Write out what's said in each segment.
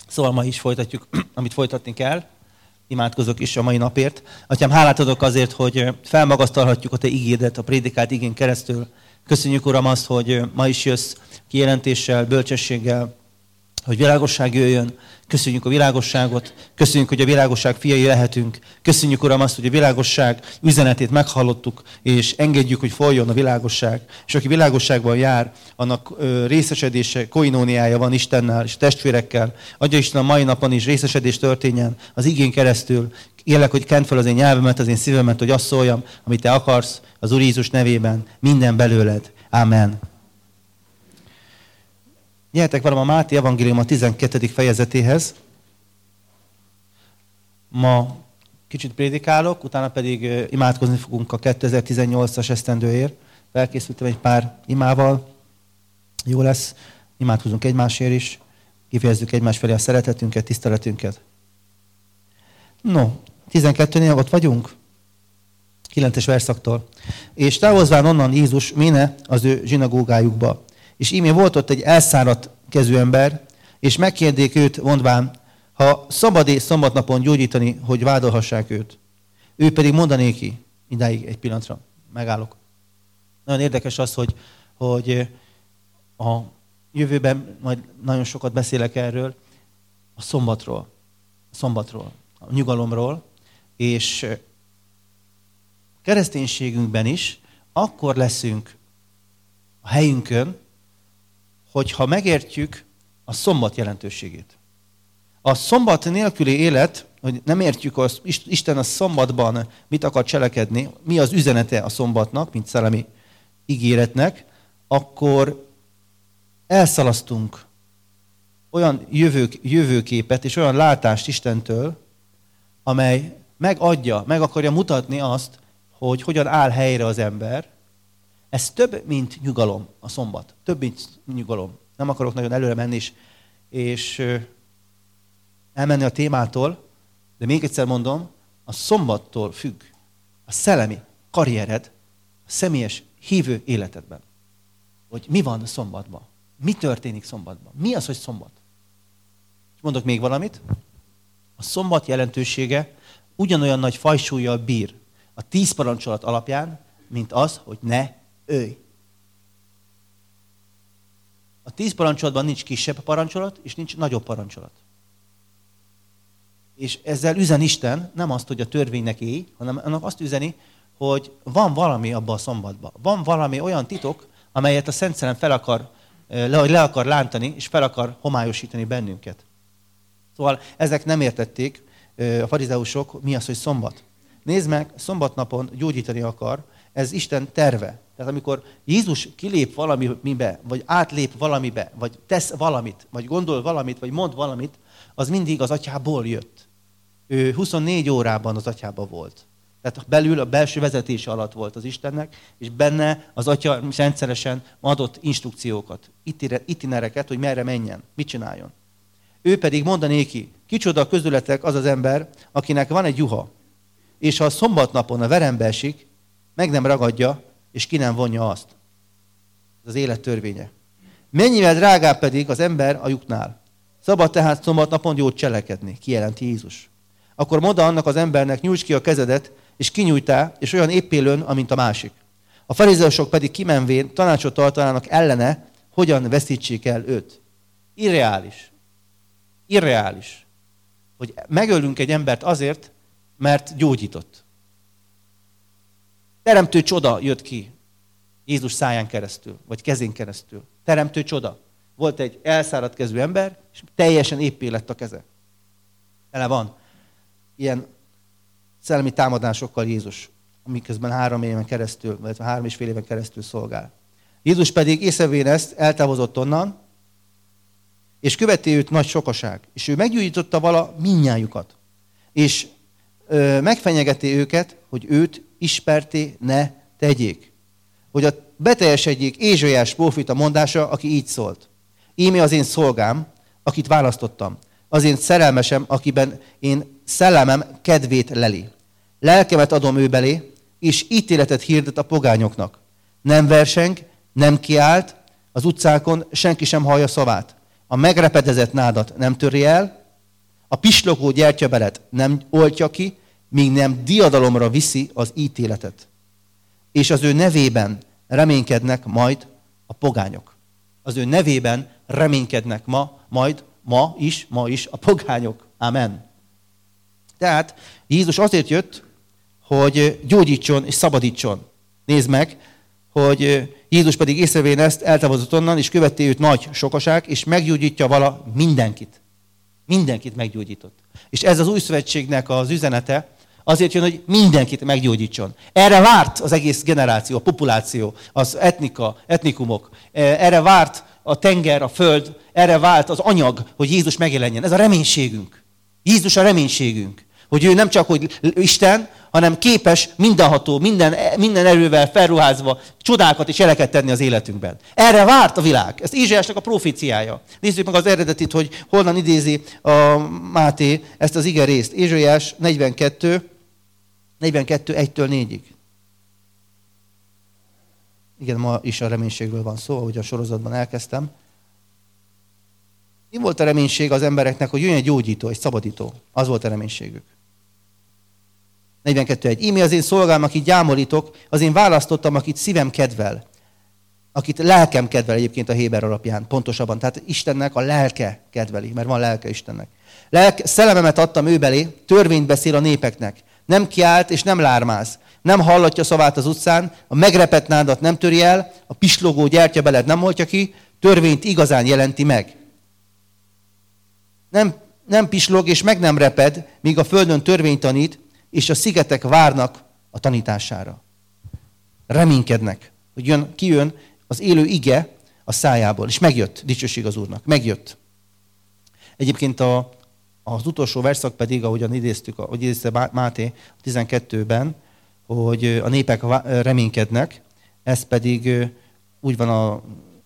Szóval ma is folytatjuk, amit folytatni kell. Imádkozok is a mai napért. Atyám, hálát adok azért, hogy felmagasztalhatjuk a Te igédet a prédikált igén keresztül. Köszönjük, Uram, azt, hogy ma is jössz kijelentéssel, bölcsességgel, hogy világosság jöjjön. Köszönjük a világosságot, köszönjük, hogy a világosság fiai lehetünk. Köszönjük, Uram, azt, hogy a világosság üzenetét meghallottuk, és engedjük, hogy folyjon a világosság. És aki világosságban jár, annak részesedése, koinóniája van Istennel és testvérekkel. Adja Isten a mai napon is részesedés történjen az igén keresztül. Kérlek, hogy kent fel az én nyelvemet, az én szívemet, hogy azt szóljam, amit Te akarsz, az Úr Jézus nevében, minden belőled. Amen. Gyertek velem a Máté evangélium a 12. fejezetéhez. Ma kicsit prédikálok, utána pedig imádkozni fogunk a 2018-as esztendőért. Felkészültem egy pár imával. Jó lesz. Imádkozunk egymásért is. Kifejezzük egymás felé a szeretetünket, tiszteletünket. No, 12-nél ott vagyunk. 9-es verszaktól. És távozván onnan Jézus méne az ő zsinagógájukba. És íme volt ott egy elszáradt kezű ember, és megkérdék őt, mondván, ha szabad-e szombatnapon gyógyítani, hogy vádolhassák őt. Ő pedig mondanéki, idáig egy pillanatra megállok. Nagyon érdekes az, hogy a jövőben majd nagyon sokat beszélek erről, a szombatról, a nyugalomról, és kereszténységünkben is akkor leszünk a helyünkön, hogyha megértjük a szombat jelentőségét. A szombat nélküli élet, hogy nem értjük, hogy Isten a szombatban mit akar cselekedni, mi az üzenete a szombatnak, mint szellemi ígéretnek, akkor elszalasztunk olyan jövőképet és olyan látást Istentől, amely meg akarja mutatni azt, hogy hogyan áll helyre az ember. Ez több, mint nyugalom a szombat. Több, mint nyugalom. Nem akarok nagyon előre menni és elmenni a témától, de még egyszer mondom, a szombattól függ a szellemi karriered, a személyes hívő életedben. Hogy mi van szombatban? Mi történik szombatban? Mi az, hogy szombat? És mondok még valamit. A szombat jelentősége ugyanolyan nagy fajsúllyal bír a 10 parancsolat alapján, mint az, hogy ne ölj. A 10 parancsolatban nincs kisebb parancsolat, és nincs nagyobb parancsolat. És ezzel üzen Isten, nem azt, hogy a törvénynek élj, hanem annak azt üzeni, hogy van valami abban a szombatban. Van valami olyan titok, amelyet a Szent Szellem le akar lántani, és fel akar homályosítani bennünket. Szóval ezek nem értették, a farizeusok, mi az, hogy szombat. Nézd meg, szombatnapon gyógyítani akar, ez Isten terve. Tehát amikor Jézus kilép valamibe, vagy átlép valamibe, vagy tesz valamit, vagy gondol valamit, vagy mond valamit, az mindig az atyából jött. Ő 24 órában az atyában volt. Tehát belül a belső vezetése alatt volt az Istennek, és benne az atya rendszeresen adott instrukciókat, itinereket, hogy merre menjen, mit csináljon. Ő pedig mondanéki, kicsoda közületek az az ember, akinek van egy juha, és ha a szombatnapon a verembe esik, meg nem ragadja, és ki nem vonja azt. Ez az élet törvénye. Mennyivel drágább pedig az ember a lyuknál. Szabad tehát szombatnapon jót cselekedni, kijelenti Jézus. Akkor mondd annak az embernek, nyújtsd ki a kezedet, és kinyújtál, és olyan éppélőn, amint a másik. A farizeusok pedig kimenvén tanácsot tartanának ellene, hogyan veszítsék el őt. Irreális, hogy megölünk egy embert azért, mert gyógyított. Teremtő csoda jött ki Jézus száján keresztül, vagy kezén keresztül. Teremtő csoda. Volt egy elszáradt kezű ember, és teljesen éppé lett a keze. Ele van ilyen szellemi támadásokkal Jézus, amiközben 3 éven keresztül, vagy 3,5 éven keresztül szolgál. Jézus pedig észrevén ezt eltávozott onnan, és követi őt nagy sokaság. És ő meggyógyította vala mindnyájukat. És megfenyegeti őket, hogy őt ismerté ne tegyék. Hogy beteljesedjék Ézsaiás próféta mondása, aki így szólt. Íme az én szolgám, akit választottam. Az én szerelmesem, akiben én szellemem kedvét leli. Lelkemet adom ő belé, és ítéletet hirdet a pogányoknak. Nem verseng, nem kiált, az utcákon senki sem hallja szavát. A megrepedezett nádat nem töri el, A pislogó gyertyabelet nem oltja ki, míg nem diadalomra viszi az ítéletet. És az ő nevében reménykednek majd a pogányok. Az ő nevében reménykednek ma is a pogányok. Amen. Tehát Jézus azért jött, hogy gyógyítson és szabadítson. Nézd meg, hogy Jézus pedig észrevén ezt eltávozott onnan, és követte őt nagy sokaság, és meggyógyítja vala mindenkit. Mindenkit meggyógyított. És ez az új szövetségnek az üzenete, azért jön, hogy mindenkit meggyógyítson. Erre várt az egész generáció, a populáció, az etnikumok. Erre várt a tenger, a föld, erre várt az anyag, hogy Jézus megjelenjen. Ez a reménységünk. Jézus a reménységünk. Hogy ő nem csak, hogy Isten, hanem képes mindenható, minden erővel felruházva csodákat és jeleket tenni az életünkben. Erre várt a világ. Ez Ézsaiásnak a proféciája. Nézzük meg az eredetit, hogy honnan idézi a Máté ezt az ige részt. Ézsaiás 42, 1-től 4-ig. Igen, ma is a reménységről van szó, ahogy a sorozatban elkezdtem. Mi volt a reménység az embereknek, hogy jöjjön egy gyógyító, egy szabadító? Az volt a reménységük. 42.1. Íme az én szolgám, akit gyámolítok, az én választottam, akit szívem kedvel. Akit lelkem kedvel egyébként a Héber alapján, pontosabban. Tehát Istennek a lelke kedveli, mert van lelke Istennek. Szellememet adtam ő belé, törvényt beszél a népeknek. Nem kiált és nem lármáz. Nem hallatja szavát az utcán, a megrepett nádat nem töri el, a pislogó gyertyabeled nem oltja ki, törvényt igazán jelenti meg. Nem pislog és meg nem reped, míg a földön törvényt tanít, és a szigetek várnak a tanítására. Reménykednek, hogy kijön az élő ige a szájából. És megjött, dicsőség az Úrnak, megjött. Egyébként az utolsó verszak pedig, ahogyan idézte Máté 12-ben, hogy a népek reménykednek, ez pedig úgy van a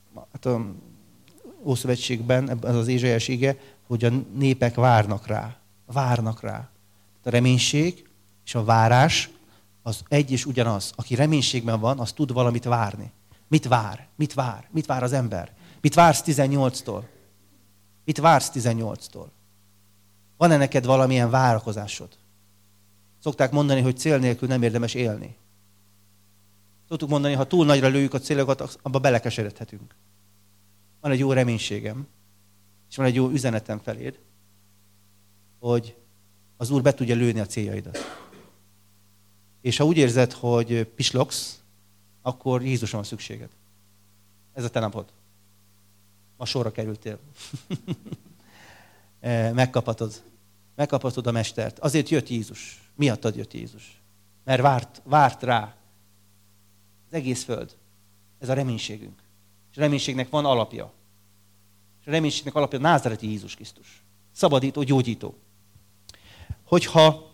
Ószövetségben, ez az Ézsaiás ige, hogy a népek várnak rá. Várnak rá. A reménység és a várás az egy és ugyanaz. Aki reménységben van, az tud valamit várni. Mit vár? Mit vár? Mit vár az ember? Mit vársz 18-tól? Mit vársz 18-tól? Van-e neked valamilyen várakozásod? Szokták mondani, hogy cél nélkül nem érdemes élni. Szoktuk mondani, ha túl nagyra lőjük a célokat, abba belekeseredhetünk. Van egy jó reménységem, és van egy jó üzenetem feléd, hogy az Úr be tudja lőni a céljaidat. És ha úgy érzed, hogy pislogsz, akkor Jézusra van szükséged. Ez a te napod. Ma sorra kerültél. Megkaphatod a Mestert. Azért jött Jézus. Miattad jött Jézus. Mert várt rá az egész föld. Ez a reménységünk. És a reménységnek van alapja. És a reménységnek alapja názáreti Jézus Krisztus. Szabadító, gyógyító. Hogyha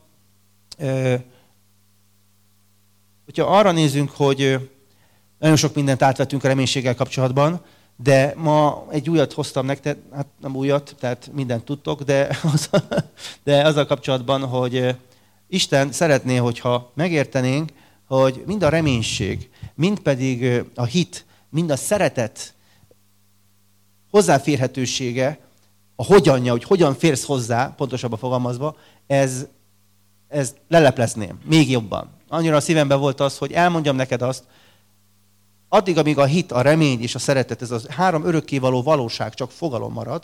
arra nézünk, hogy nagyon sok mindent átvettünk a reménységgel kapcsolatban, de ma egy újat hoztam nektek, hát nem újat, tehát mindent tudtok, de azzal kapcsolatban, hogy Isten szeretné, hogyha megértenénk, hogy mind a reménység, mind pedig a hit, mind a szeretet hozzáférhetősége, a hogyanja, hogy hogyan férsz hozzá, pontosabban fogalmazva, ez leleplezném még jobban. Annyira a szívemben volt az, hogy elmondjam neked azt, addig, amíg a hit, a remény és a szeretet, ez a három örökkévaló valóság csak fogalom marad,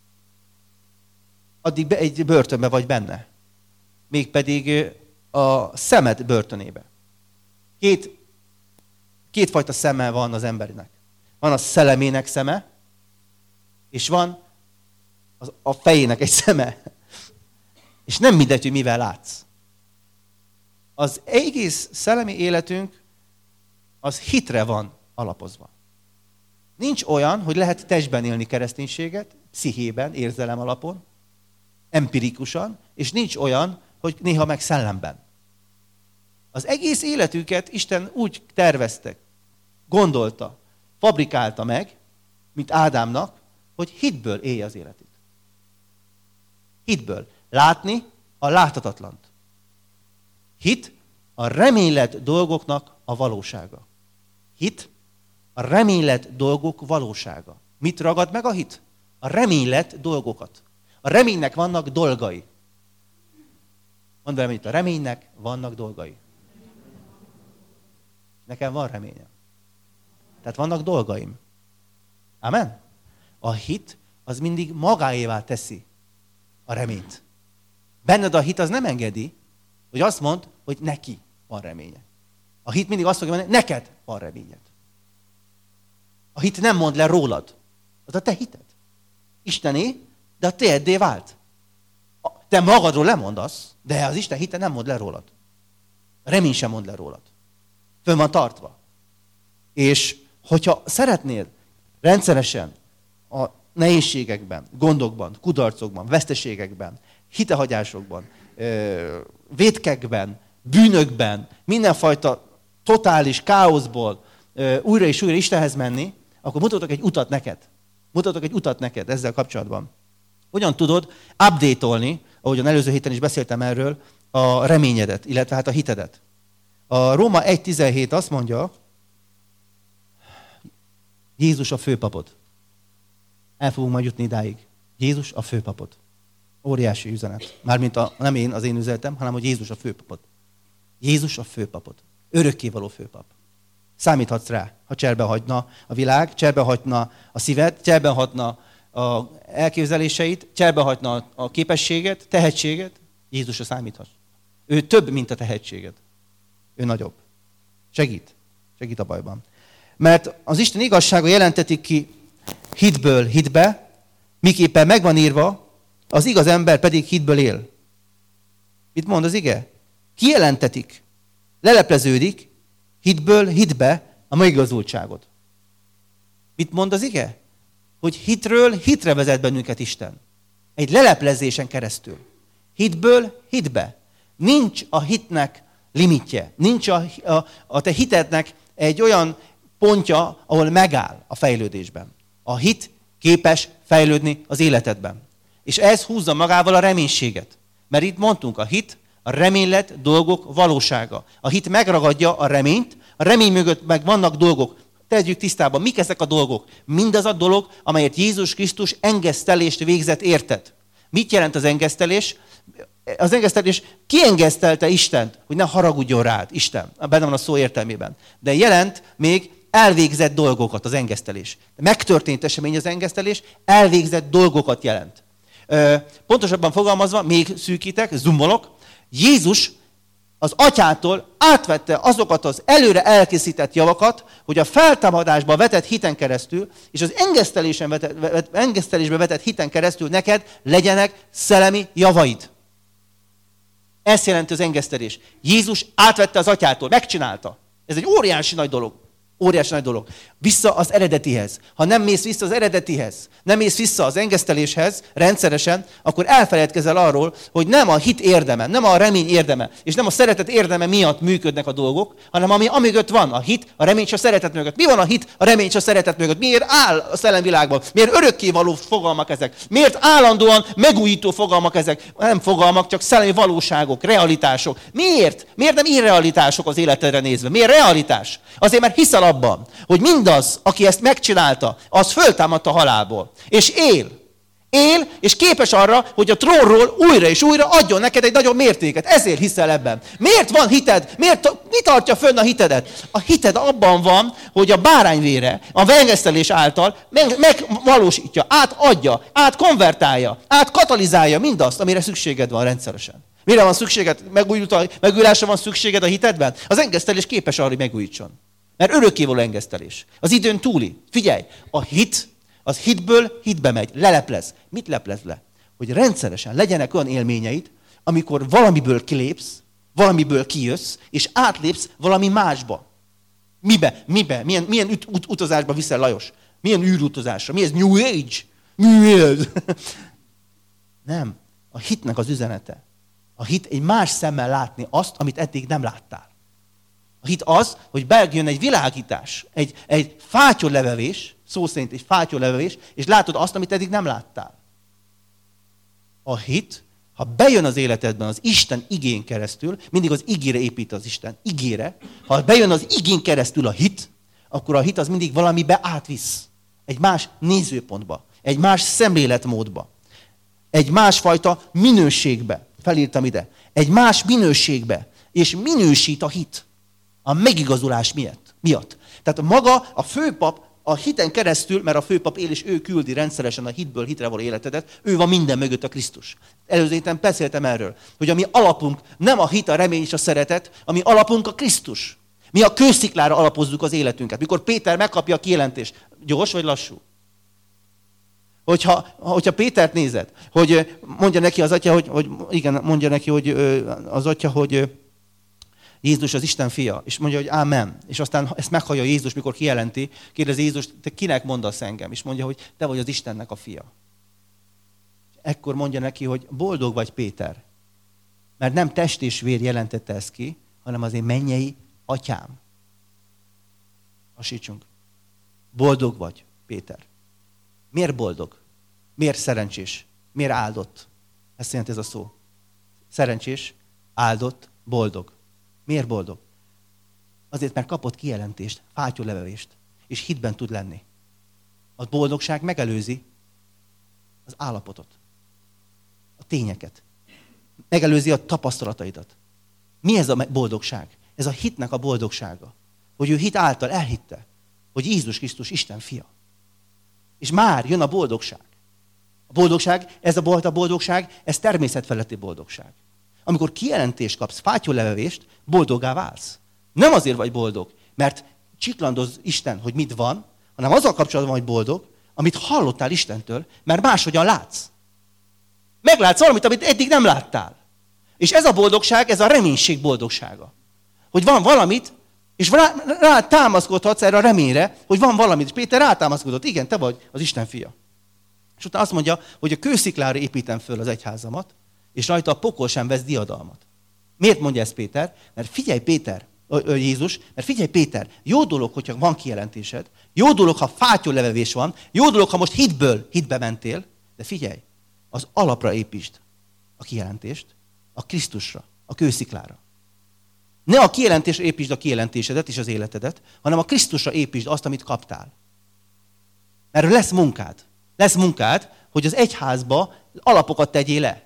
addig egy börtönbe vagy benne. Mégpedig a szemed börtönébe. Kétfajta szeme van az embernek. Van a szellemének szeme, és van a fejének egy szeme. És nem mindegy, hogy mivel látsz. Az egész szellemi életünk az hitre van alapozva. Nincs olyan, hogy lehet testben élni kereszténységet, pszichében, érzelem alapon, empirikusan, és nincs olyan, hogy néha meg szellemben. Az egész életünket Isten úgy tervezte, gondolta, fabrikálta meg, mint Ádámnak, hogy hitből élje az életét. Hitből. Látni a láthatatlant. Hit a reménylett dolgoknak a valósága. Hit a reménylett dolgok valósága. Mit ragad meg a hit? A reménylett dolgokat. A reménynek vannak dolgai. Mondd velem, hogy a reménynek vannak dolgai. Nekem van reményem. Tehát vannak dolgaim. Amen? A hit az mindig magáévá teszi a reményt. Benned a hit az nem engedi, hogy azt mondd, hogy neki van reménye. A hit mindig azt fogja mondani, neked van reményed. A hit nem mond le rólad. Az a te hited. Istené, de a tiéddé vált. Te magadról lemondasz, de az Isten hite nem mond le rólad. A remény sem mond le rólad. Fönn van tartva. És hogyha szeretnél rendszeresen a nehézségekben, gondokban, kudarcokban, veszteségekben, hitehagyásokban, vétkekben, bűnökben, mindenfajta totális káoszból újra és újra Istenhez menni, akkor mutatok egy utat neked. Mutatok egy utat neked ezzel kapcsolatban. Hogyan tudod update-olni, ahogyan előző héten is beszéltem erről, a reményedet, illetve hát a hitedet. A Róma 1.17 azt mondja, Jézus a főpapod. El fogunk majd jutni idáig. Jézus a főpapod. Óriási üzenet. Mármint nem én, az én üzenetem, hanem hogy Jézus a főpapod. Jézus a főpapod. Örökkévaló főpap. Számíthatsz rá, ha cserbe hagyna a világ, cserbe hagyna a szíved, cserbe hagyna az elképzeléseit, cserbe hagyna a képességet, tehetséget, Jézusra számíthatsz. Ő több, mint a tehetséged. Ő nagyobb. Segít a bajban. Mert az Isten igazsága jelentetik ki hitből hitbe, miképpen megvan írva, az igaz ember pedig hitből él. Mit mond az ige? Kijelentetik, lelepleződik hitből hitbe a megigazultságod. Mit mond az ige? Hogy hitről hitre vezet bennünket Isten. Egy leleplezésen keresztül. Hitből hitbe. Nincs a hitnek limitje. Nincs a te hitednek egy olyan pontja, ahol megáll a fejlődésben. A hit képes fejlődni az életedben. És ez húzza magával a reménységet. Mert itt mondtunk, a hit, a reménylet dolgok valósága. A hit megragadja a reményt, a remény mögött meg vannak dolgok. Tegyük tisztában, mik ezek a dolgok? Mindaz a dolog, amelyet Jézus Krisztus engesztelést végzett érted. Mit jelent az engesztelés? Az engesztelés kiengesztelte Istent, hogy ne haragudjon rád, Isten. Benne van a szó értelmében. De jelent még elvégzett dolgokat az engesztelés. Megtörtént esemény az engesztelés, elvégzett dolgokat jelent. Pontosabban fogalmazva, még szűkítek, zoomolok, Jézus az atyától átvette azokat az előre elkészített javakat, hogy a feltámadásba vetett hiten keresztül, és az engesztelésbe vetett hiten keresztül neked legyenek szellemi javaid. Ezt jelenti az engesztelés. Jézus átvette az atyától, megcsinálta. Ez egy óriási nagy dolog. Óriási nagy dolog. Vissza az eredetihez. Ha nem mész vissza az eredetihez, nem mész vissza az engeszteléshez rendszeresen, akkor elfeledkezel arról, hogy nem a hit érdeme, nem a remény érdeme, és nem a szeretet érdeme miatt működnek a dolgok, hanem amögött van a hit, a remény és a szeretet mögött. Mi van a hit, a remény és a szeretet mögött? Miért áll a szellemvilágban? Miért örökkévaló fogalmak ezek? Miért állandóan megújító fogalmak ezek? Nem fogalmak, csak szellemi valóságok, realitások. Miért? Miért nem irrealitások az életedre nézve? Miért realitás? Azért, mert hiszel abban, hogy mindaz, aki ezt megcsinálta, az föltámadt a halálból. És él. Él, és képes arra, hogy a trónról újra és újra adjon neked egy nagyobb mértéket. Ezért hiszel ebben. Miért van hited? Mi tartja fönn a hitedet? A hited abban van, hogy a bárányvére, a vengesztelés által megvalósítja, átadja, átkonvertálja, átkatalizálja mindazt, amire szükséged van rendszeresen. Mire van szükséged? Megújulásra van szükséged a hitedben? Az engesztelés képes arra, hogy megújítson. Mert örökkévaló engesztelés. Az időn túli. Figyelj, a hit, az hitből hitbe megy, leleplez. Mit leplez le? Hogy rendszeresen legyenek olyan élményeid, amikor valamiből kilépsz, valamiből kijössz, és átlépsz valami másba. Mibe? Milyen utazásba viszel, Lajos? Milyen űrutazásra? Mi ez? New Age? Mi ez? Nem. A hitnek az üzenete. A hit egy más szemmel látni azt, amit eddig nem láttál. A hit az, hogy bejön egy világítás, egy fátyollevevés, szó szerint egy fátyollevevés, és látod azt, amit eddig nem láttál. A hit, ha bejön az életedben az Isten igén keresztül, mindig az igére épít az Isten igére, ha bejön az igén keresztül a hit, akkor a hit az mindig valamibe átvisz. Egy más nézőpontba, egy más szemléletmódba. egy másfajta minőségbe. Felírtam ide. Egy más minőségbe. És minősít a hit. A megigazulás miatt. Tehát maga a főpap a hiten keresztül, mert a főpap él, és ő küldi rendszeresen a hitből hitre való életedet, ő van minden mögött a Krisztus. Előző héten beszéltem erről, hogy a mi alapunk nem a hit, a remény és a szeretet, a mi alapunk a Krisztus. Mi a kősziklára alapozzuk az életünket. Mikor Péter megkapja a kijelentést, gyors vagy lassú? Hogyha Pétert nézed, hogy mondja neki az atya, hogy az atya, hogy Jézus az Isten fia, és mondja, hogy ámen. És aztán ezt meghallja Jézus, mikor kijelenti, kérdezi Jézus, te kinek mondasz engem? És mondja, hogy te vagy az Istennek a fia. Ekkor mondja neki, hogy boldog vagy Péter, mert nem test és vér jelentette ezt ki, hanem az én mennyei atyám. Hasítsunk. Boldog vagy, Péter. Miért boldog? Miért szerencsés? Miért áldott? Ezt jelenti ez a szó. Szerencsés, áldott, boldog. Miért boldog? Azért, mert kapott kijelentést, fátyolevevést, és hitben tud lenni. A boldogság megelőzi az állapotot, a tényeket. Megelőzi a tapasztalataidat. Mi ez a boldogság? Ez a hitnek a boldogsága. Hogy ő hit által elhitte, hogy Jézus Krisztus Isten fia. És már jön a boldogság. A boldogság, ez a boldogság, ez természetfeletti boldogság. Amikor kijelentést kapsz, fátyollevevést, boldoggá válsz. Nem azért vagy boldog, mert csiklandoz Isten, hogy mit van, hanem azzal kapcsolatban vagy boldog, amit hallottál Istentől, mert máshogyan látsz. Meglátsz valamit, amit eddig nem láttál. És ez a boldogság, ez a reménység boldogsága. Hogy van valamit, és rá támaszkodhatsz erre a reményre, hogy van valamit. És Péter rátámaszkodott, igen, te vagy az Isten fia. És utána azt mondja, hogy a kősziklára építem föl az egyházamat, és rajta a pokol sem vesz diadalmat. Miért mondja ezt Péter? Mert figyelj Jézus, mert figyelj Péter, jó dolog, hogyha van kijelentésed, jó dolog, ha fátyollevevés van, jó dolog, ha most hitbe mentél, de figyelj, az alapra építsd a kijelentést, a Krisztusra, a kősziklára. Ne a kijelentésre építsd a kijelentésedet és az életedet, hanem a Krisztusra építsd azt, amit kaptál. Mert lesz munkád. Lesz munkád, hogy az egyházba alapokat tegyél le.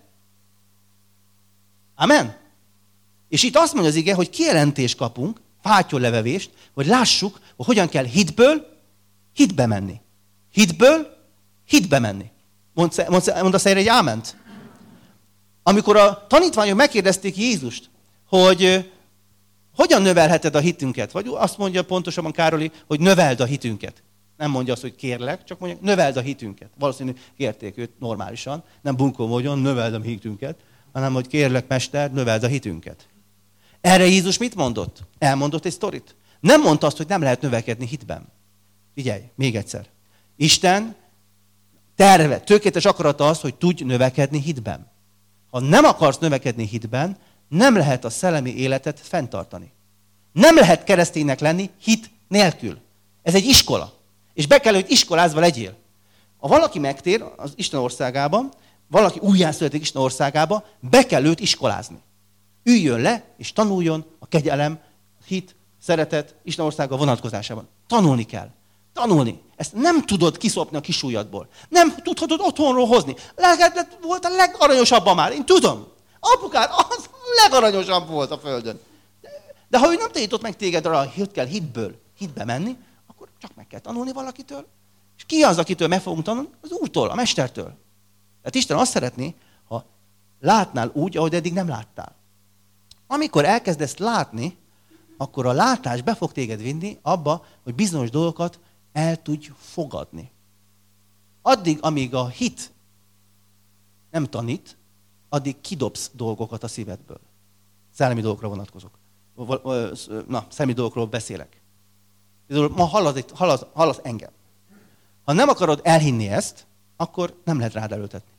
Amen? És itt azt mondja az ige, hogy kijelentést kapunk, fátyollevevést, hogy lássuk, hogy hogyan kell hitből hitbe menni. Hitből hitbe menni. Mondasz erre egy áment? Amikor a tanítványok megkérdezték Jézust, hogy hogyan növelheted a hitünket? Vagy azt mondja pontosabban Károli, hogy növeld a hitünket. Nem mondja azt, hogy kérlek, csak mondja, növeld a hitünket. Valószínűleg kérték őt normálisan, nem bunkó módon, növeld a hitünket, hanem hogy kérlek, mester, növeld a hitünket. Erre Jézus mit mondott? Elmondott egy sztorit. Nem mondta azt, hogy nem lehet növekedni hitben. Figyelj, még egyszer. Isten terve, tökéletes akarata az, hogy tudj növekedni hitben. Ha nem akarsz növekedni hitben, nem lehet a szellemi életet fenntartani. Nem lehet kereszténynek lenni hit nélkül. Ez egy iskola. És be kell, hogy iskolázva legyél. Ha valaki megtér az Isten országában, valaki újjászületik Isten országába, be kell őt iskolázni. Üljön le, és tanuljon a kegyelem, hit, szeretet Isten országa vonatkozásában. Tanulni kell. Tanulni. Ezt nem tudod kiszopni a kis ujjadból. Nem tudhatod otthonról hozni. Volt a legaranyosabb már. Én tudom. Apukád az legaranyosabb volt a földön. De ha ő nem tanított meg téged arra, hogy kell hitbe menni, akkor csak meg kell tanulni valakitől. És ki az, akitől meg fogunk tanulni? Az Úrtól, a Mestertől. Tehát Isten azt szeretné, ha látnál úgy, ahogy eddig nem láttál. Amikor elkezdesz látni, akkor a látás be fog téged vinni abba, hogy bizonyos dolgokat el tudj fogadni. Addig, amíg a hit nem tanít, addig kidobsz dolgokat a szívedből. Szellemi dolgokra vonatkozok. Szellemi dolgokról beszélek. Ma hallasz engem. Ha nem akarod elhinni ezt, akkor nem lehet rád erőltetni.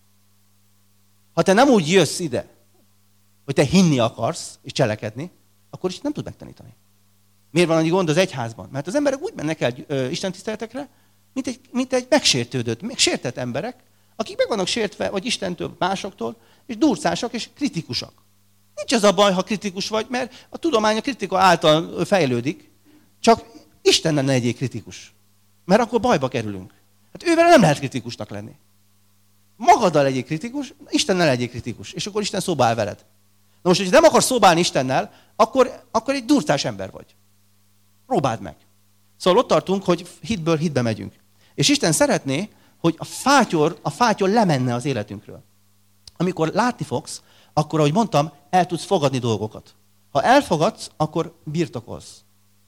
Ha te nem úgy jössz ide, hogy te hinni akarsz és cselekedni, akkor is nem tud megtanítani. Miért van annyi gond az egyházban? Mert az emberek úgy mennek el istentiszteletekre, mint egy megsértett emberek, akik meg vannak sértve, vagy Istentől, másoktól, és durcásak és kritikusak. Nincs az a baj, ha kritikus vagy, mert a tudomány a kritika által fejlődik, csak Isten ne legyél kritikus. Mert akkor bajba kerülünk. Hát ővel nem lehet kritikusnak lenni. magaddal legyél kritikus, Istennel legyél kritikus, és akkor Isten szóba áll veled. Na most, hogyha nem akarsz szóba állni Istennel, akkor egy durcás ember vagy. Próbáld meg. Szóval ott tartunk, hogy hitből hitbe megyünk. És Isten szeretné, hogy a fátyor lemenne az életünkről. Amikor látni fogsz, akkor, ahogy mondtam, el tudsz fogadni dolgokat. Ha elfogadsz, akkor birtokolsz.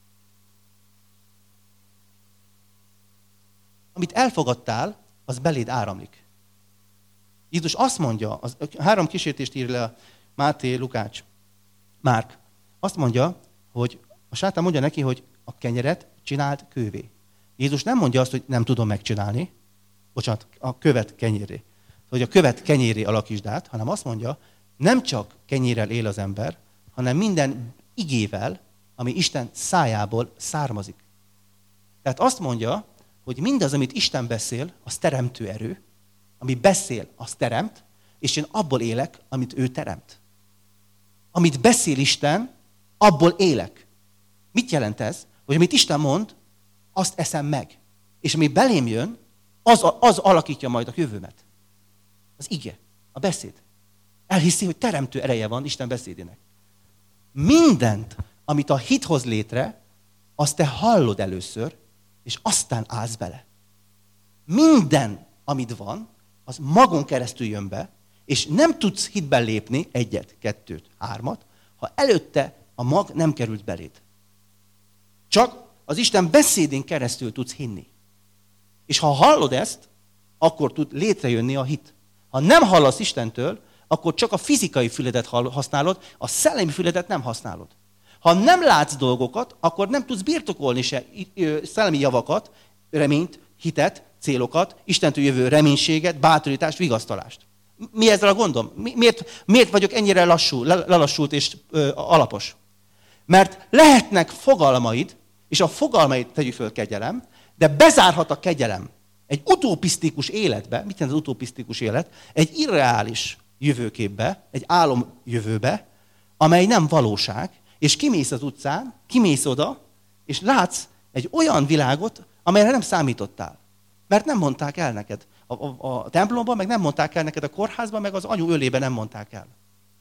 Amit elfogadtál, az beléd áramlik. Jézus azt mondja, 3 kísértést ír le Máté, Lukács, Márk. Azt mondja, hogy a sátán mondja neki, hogy a kenyeret csináld kővé. Jézus nem mondja azt, hogy nem tudom megcsinálni, bocsánat, a követ kenyéré. Hogy a követ kenyéré alakítsd át, hanem azt mondja, nem csak kenyérrel él az ember, hanem minden igével, ami Isten szájából származik. Tehát azt mondja, hogy mindaz, amit Isten beszél, az teremtő erő, ami beszél, az teremt, és én abból élek, amit ő teremt. Amit beszél Isten, abból élek. Mit jelent ez? Hogy amit Isten mond, azt eszem meg. És ami belém jön, az alakítja majd a jövőmet. Az ige, a beszéd. Elhiszi, hogy teremtő ereje van Isten beszédének. Mindent, amit a hit hoz létre, azt te hallod először, és aztán állsz bele. Minden, amit van, az magon keresztül jön be, és nem tudsz hitben lépni 1, 2, 3, ha előtte a mag nem került beléd. Csak az Isten beszédén keresztül tudsz hinni. És ha hallod ezt, akkor tud létrejönni a hit. Ha nem hallasz Istentől, akkor csak a fizikai füledet használod, a szellemi füledet nem használod. Ha nem látsz dolgokat, akkor nem tudsz birtokolni se szellemi javakat, reményt, hitet, célokat, Istentől jövő reménységet, bátorítást, vigasztalást. Mi ezzel a gondom? Miért vagyok ennyire lelassult és alapos? Mert lehetnek fogalmaid, és a fogalmaid tegyük föl kegyelem, de bezárhat a kegyelem egy utopisztikus életbe. Mit jelent az utopisztikus élet? Egy irreális jövőképbe, egy álomjövőbe, amely nem valóság, és kimész az utcán, kimész oda, és látsz egy olyan világot, amelyre nem számítottál. Mert nem mondták el neked. A templomban, meg nem mondták el neked a kórházban, meg az anyu ölében nem mondták el.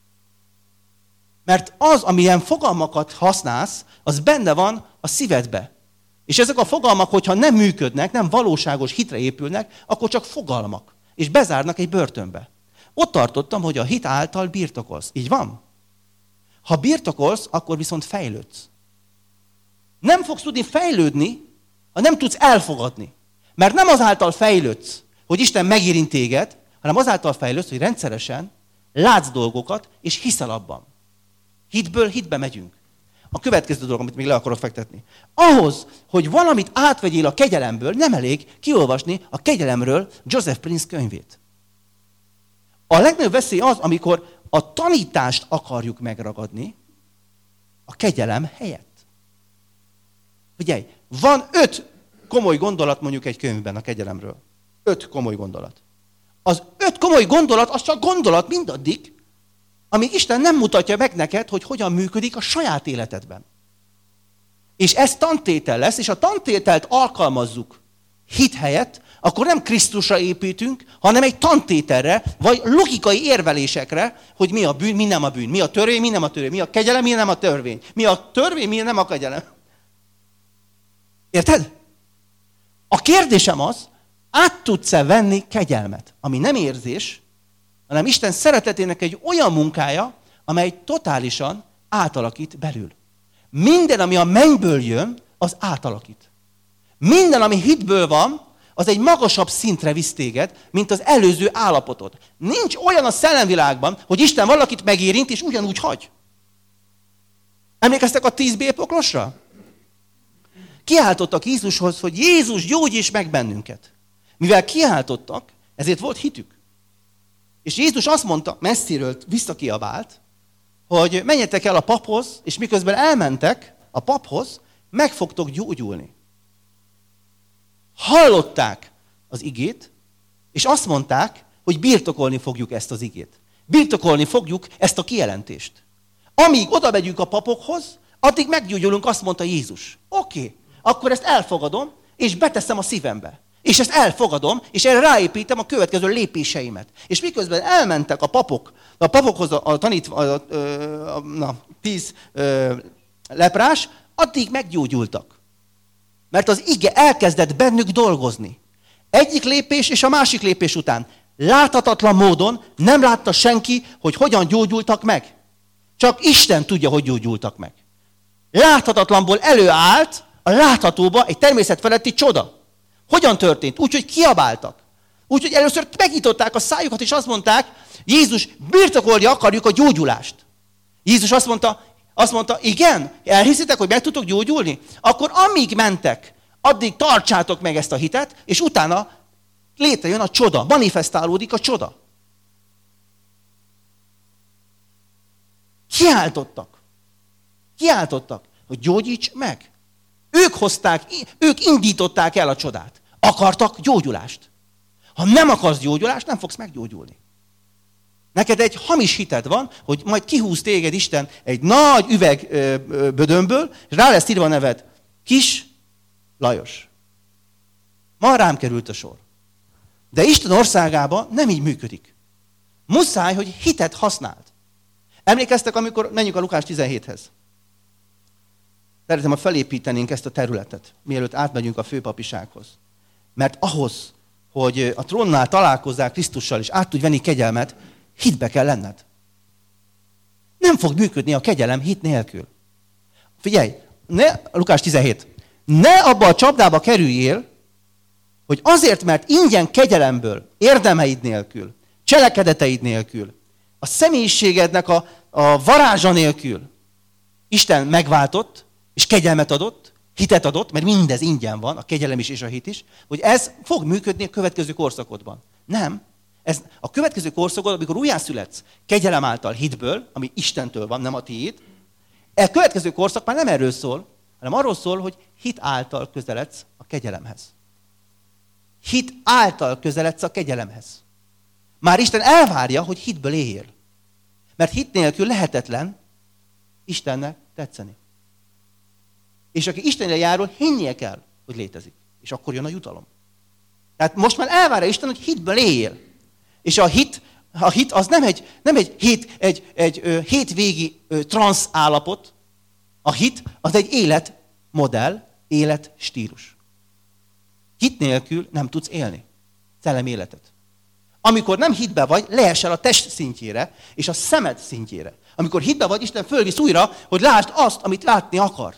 Mert az, amilyen fogalmakat használsz, az benne van a szívedbe. És ezek a fogalmak, hogyha nem működnek, nem valóságos hitre épülnek, akkor csak fogalmak. És bezárnak egy börtönbe. Ott tartottam, hogy a hit által birtokolsz. Így van? Ha birtokolsz, akkor viszont fejlődsz. Nem fogsz tudni fejlődni, ha nem tudsz elfogadni. Mert nem azáltal fejlődsz, hogy Isten megérint téged, hanem azáltal fejlődsz, hogy rendszeresen látsz dolgokat, és hiszel abban. Hitből hitbe megyünk. A következő dolog, amit még le akarok fektetni. Ahhoz, hogy valamit átvegyél a kegyelemből, nem elég kiolvasni a kegyelemről Joseph Prince könyvét. A legnagyobb veszély az, amikor a tanítást akarjuk megragadni a kegyelem helyett. Figyelj, van 5 komoly gondolat mondjuk egy könyvben a kegyelemről. 5 komoly gondolat. Az 5 komoly gondolat, az csak gondolat mindaddig, amíg Isten nem mutatja meg neked, hogy hogyan működik a saját életedben. És ez tantétel lesz, és a tantételt alkalmazzuk hit helyett, akkor nem Krisztusra építünk, hanem egy tantételre, vagy logikai érvelésekre, hogy mi a bűn, mi nem a bűn, mi a törvény, mi nem a törvény, mi a kegyelem, mi nem a törvény, mi a törvény, mi nem a kegyelem. Érted? A kérdésem az, át tudsz-e venni kegyelmet, ami nem érzés, hanem Isten szeretetének egy olyan munkája, amely totálisan átalakít belül. Minden, ami a mennyből jön, az átalakít. Minden, ami hitből van, az egy magasabb szintre visz téged, mint az előző állapotod. Nincs olyan a szellemvilágban, hogy Isten valakit megérint, és ugyanúgy hagy. Emlékeztek a 10 bépoklosra? Kiáltottak Jézushoz, hogy Jézus, gyógyíts meg bennünket. Mivel kiáltottak, ezért volt hitük. És Jézus azt mondta, messziről visszakiabált, hogy menjetek el a paphoz, és miközben elmentek a paphoz, meg fogtok gyógyulni. Hallották az igét, és azt mondták, hogy birtokolni fogjuk ezt az igét. Birtokolni fogjuk ezt a kijelentést. Amíg oda megyünk a papokhoz, addig meggyógyulunk, azt mondta Jézus. Oké, akkor ezt elfogadom, és beteszem a szívembe. És ezt elfogadom, és erre ráépítem a következő lépéseimet. És miközben elmentek a papokhoz a 10 leprás, addig meggyógyultak. Mert az ige elkezdett bennük dolgozni. Egyik lépés és a másik lépés után. Láthatatlan módon nem látta senki, hogy hogyan gyógyultak meg. Csak Isten tudja, hogy gyógyultak meg. Láthatatlanból előállt a láthatóba egy természetfeletti csoda. Hogyan történt? Úgy, hogy kiabáltak. Úgy, hogy először megnyitották a szájukat, és azt mondták, Jézus, birtokolni akarjuk a gyógyulást. Jézus azt mondta, igen, elhiszitek, hogy meg tudtok gyógyulni? Akkor amíg mentek, addig tartsátok meg ezt a hitet, és utána létrejön a csoda, manifestálódik a csoda. Kiáltottak, hogy gyógyíts meg. Ők indították el a csodát. Akartak gyógyulást. Ha nem akarsz gyógyulást, nem fogsz meggyógyulni. Neked egy hamis hited van, hogy majd kihúz téged Isten egy nagy üvegbödönből, és rá lesz írva a neved. Kis Lajos. Ma rám került a sor. De Isten országában nem így működik. Muszáj, hogy hitet használd. Emlékeztek, amikor menjünk a Lukás 17-hez. Szeretném, ha felépítenénk ezt a területet, mielőtt átmegyünk a főpapisághoz. Mert ahhoz, hogy a trónnál találkozzál Krisztussal, és át tudj venni kegyelmet, hitbe kell lenned. Nem fog működni a kegyelem hit nélkül. Figyelj, Lukás 17. Ne abba a csapdába kerüljél, hogy azért, mert ingyen kegyelemből, érdemeid nélkül, cselekedeteid nélkül, a személyiségednek a varázsa nélkül Isten megváltott, és kegyelmet adott, hitet adott, mert mindez ingyen van, a kegyelem is és a hit is, hogy ez fog működni a következő korszakodban. Nem. Ez a következő korszakod, amikor újjászületsz kegyelem által hitből, ami Istentől van, nem a tiéd, a következő korszak már nem erről szól, hanem arról szól, hogy hit által közeledsz a kegyelemhez. Hit által közeledsz a kegyelemhez. Már Isten elvárja, hogy hitből éljél. Mert hit nélkül lehetetlen Istennek tetszeni. És aki Istenre járul, hinnie kell, hogy létezik. És akkor jön a jutalom. Tehát most már elvárja Isten, hogy hitből éljél. És a hit az nem egy hétvégi transz állapot. A hit az egy életmodell, életstílus. Hit nélkül nem tudsz élni. Szellemi életet. Amikor nem hitbe vagy, leesel a test szintjére, és a szemed szintjére. Amikor hitbe vagy, Isten fölvisz újra, hogy lásd azt, amit látni akar.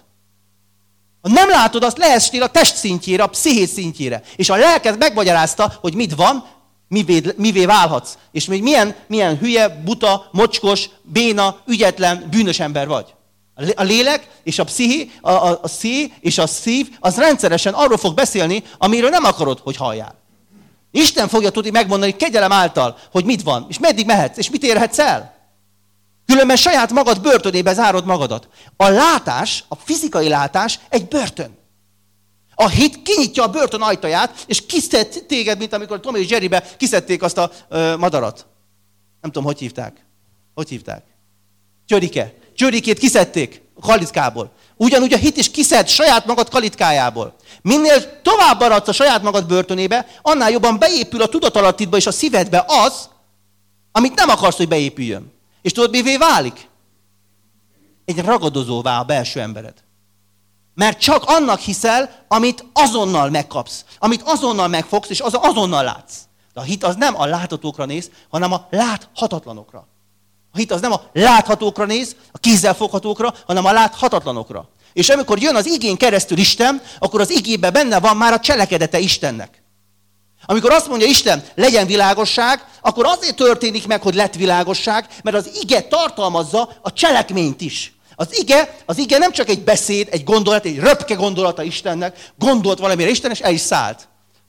Ha nem látod, azt leestél a test szintjére, a pszichés szintjére. És a lelked megmagyarázta, hogy mit van, mivé válhatsz. És még milyen hülye, buta, mocskos, béna, ügyetlen, bűnös ember vagy. A lélek és a psziché, a szív és a szív, az rendszeresen arról fog beszélni, amiről nem akarod, hogy halljál. Isten fogja tudni megmondani kegyelem által, hogy mit van, és meddig mehetsz, és mit érhetsz el. Különben saját magad börtönébe zárod magadat. A látás, a fizikai látás egy börtön. A hit kinyitja a börtön ajtaját, és kiszed téged, mint amikor Tom és Jerrybe kiszedték azt a madarat. Nem tudom, hogy hívták. Csörike. Csörikét kiszedték a kalitkából. Ugyanúgy a hit is kiszed saját magad kalitkájából. Minél tovább maradsz a saját magad börtönébe, annál jobban beépül a tudatalattidba és a szívedbe az, amit nem akarsz, hogy beépüljön. És tudod, mivé válik? Egy ragadozóvá a belső embered. Mert csak annak hiszel, amit azonnal megkapsz, amit azonnal megfogsz, és azonnal látsz. De a hit az nem a láthatókra néz, hanem a láthatatlanokra. A hit az nem a láthatókra néz, a kézzelfoghatókra, hanem a láthatatlanokra. És amikor jön az igén keresztül Isten, akkor az igében benne van már a cselekedete Istennek. Amikor azt mondja Isten, legyen világosság, akkor azért történik meg, hogy lett világosság, mert az ige tartalmazza a cselekményt is. Az ige nem csak egy beszéd, egy gondolat, egy röpke gondolata Istennek, gondolt valamire Isten, és el is szállt.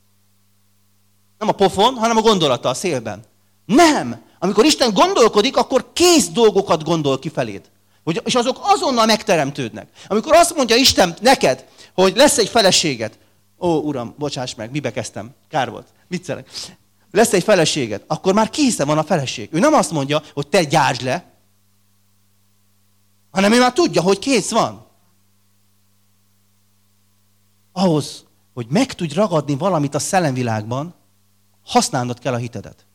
Nem a pofon, hanem a gondolata a szélben. Nem! Amikor Isten gondolkodik, akkor kész dolgokat gondol ki feléd. És azok azonnal megteremtődnek. Amikor azt mondja Isten neked, hogy lesz egy feleséged, ó, Uram, bocsáss meg, mibe kezdtem? Kár volt. Viccelek. Lesz egy feleséged, akkor már készen van a feleség. Ő nem azt mondja, hogy te gyártsd le, hanem ő már tudja, hogy kész van. Ahhoz, hogy meg tudj ragadni valamit a szellemvilágban, használnod kell a hitedet.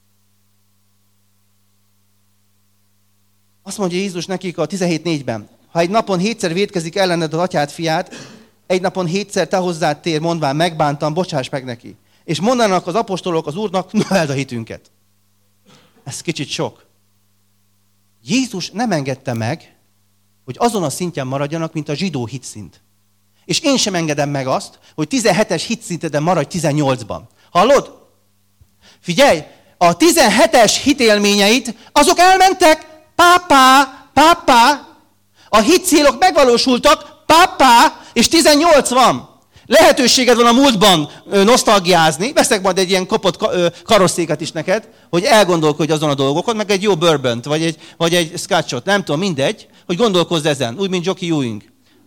Azt mondja Jézus nekik a 17:4-ben, ha egy napon 7-szer vétkezik ellened az atyád fiát, egy napon 7-szer te hozzád tér, mondván megbántam, bocsáss meg neki. És mondanak az apostolok az Úrnak, növeld a hitünket. Ez kicsit sok. Jézus nem engedte meg, hogy azon a szintjen maradjanak, mint a zsidó hitszint. És én sem engedem meg azt, hogy 17-es hitszinteden maradj 18-ban. Hallod? Figyelj, a 17-es hitélményeit, azok elmentek, pápá, a hitcélok megvalósultak, pápá, és 18 van. Lehetőséged van a múltban nosztalgiázni, veszek majd egy ilyen kopott karosszéket is neked, hogy elgondolkodj azon a dolgokon, meg egy jó bourbont, vagy egy scotchot, nem tudom, mindegy, hogy gondolkozz ezen, úgy, mint Jockey Ewing.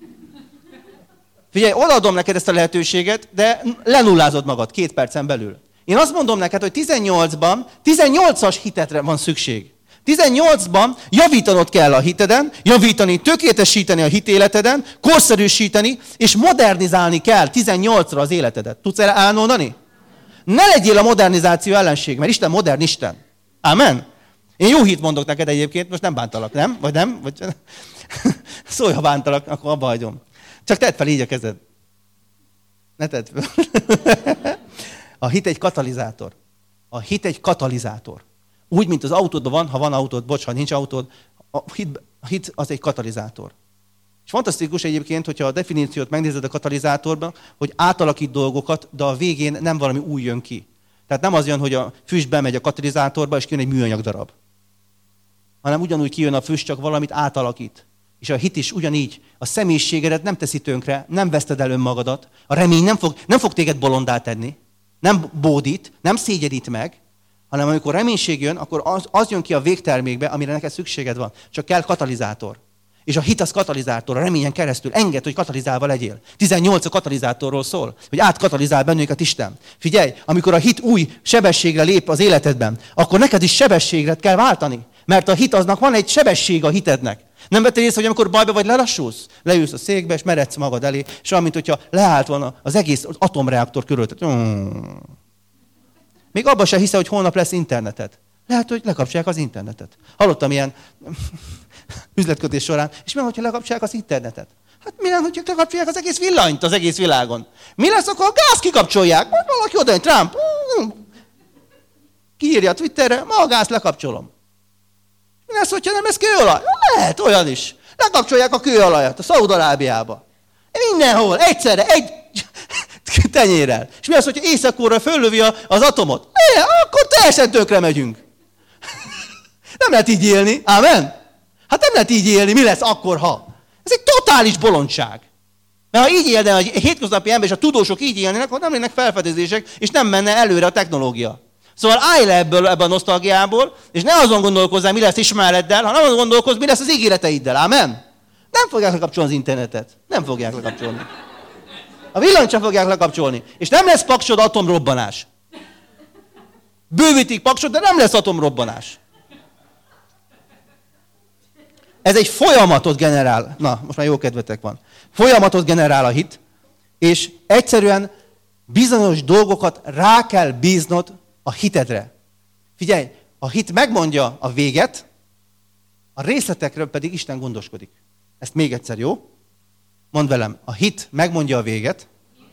Figyelj, odaadom neked ezt a lehetőséget, de lenullázod magad 2 percen belül. Én azt mondom neked, hogy 18-ban 18-as hitetre van szükség. 18-ban javítanod kell a hiteden, javítani, tökéletesíteni a hitéleteden, korszerűsíteni, és modernizálni kell 18-ra az életedet. Tudsz erre elmondani? Ne legyél a modernizáció ellenség, mert Isten modern Isten. Amen? Én jó hit mondok neked egyébként, most nem bántalak, nem? Vagy nem? Vagy... Szólj, ha bántalak, akkor abba hagyom. Csak tedd fel így a kezed. Ne tedd fel. A hit egy katalizátor. A hit egy katalizátor. Úgy, mint az autódban van, ha van autód, ha nincs autód, a hit az egy katalizátor. És fantasztikus egyébként, hogyha a definíciót megnézed a katalizátorban, hogy átalakít dolgokat, de a végén nem valami új jön ki. Tehát nem az jön, hogy a füst bemegy a katalizátorba, és kijön egy műanyag darab. Hanem ugyanúgy kijön a füst, csak valamit átalakít. És a hit is ugyanígy. A személyiségedet nem teszi tönkre, nem veszted el önmagadat, a remény nem fog téged bolondá tenni, nem bódít, nem szégyenít meg, hanem amikor reménység jön, akkor az jön ki a végtermékbe, amire neked szükséged van. Csak kell katalizátor. És a hit az katalizátor, a reményen keresztül. Engedd, hogy katalizálva legyél. 18 a katalizátorról szól, hogy átkatalizál bennünket Isten. Figyelj, amikor a hit új sebességre lép az életedben, akkor neked is sebességre kell váltani. Mert a hit aznak van egy sebesség a hitednek. Nem vettél észre, hogy amikor bajba vagy, lelassulsz? Leülsz a székbe, és meredsz magad elé, és olyan, mint hogyha leállt volna az egész atomreaktor körül. Még abban sem hiszel, hogy holnap lesz interneted. Lehet, hogy lekapcsolják az internetet. Hallottam ilyen üzletkötés során, és mi van, hogyha lekapcsolják az internetet? Hát mi lenne, hogyha lekapcsolják az egész villanyt az egész világon? Mi lesz, akkor a gáz kikapcsolják? Majd valaki oda, Trump. Kiírja a Twitterre, ma a gáz lekapcsolom. Mi lesz, hogyha nem lesz kőolaj? Lehet, olyan is. Lekapcsolják a kőolajat a Szaúd-Arábiába. Mindenhol, egyszerre, egy tenyérrel. És mi lesz, hogyha Észak-Korea föllövi az atomot? Akkor teljesen tönkre megyünk. Nem lehet így élni. Amen? Hát nem lehet így élni. Mi lesz akkor, ha? Ez egy totális bolondság. Mert ha így élne a hétköznapi ember, és a tudósok így élnének, akkor nem lennek felfedezések, és nem menne előre a technológia. Szóval állj le ebben a nosztalgiából, és ne azon gondolkozzál, mi lesz Ismáeleddel, hanem azon gondolkozz, mi lesz az ígéreteiddel. Amen? Nem fogják lekapcsolni az internetet. Nem fogják lekapcsolni. A villanyt sem fogják lekapcsolni. És nem lesz paksod atomrobbanás. Bővítik paksod, de nem lesz atomrobbanás. Ez egy folyamatot generál. Na, most már jó kedvetek van. Folyamatot generál a hit, és egyszerűen bizonyos dolgokat rá kell bíznod a hitedre. Figyelj, a hit megmondja a véget, a részletekről pedig Isten gondoskodik. Ezt még egyszer, jó? Mondd velem, a hit megmondja a véget,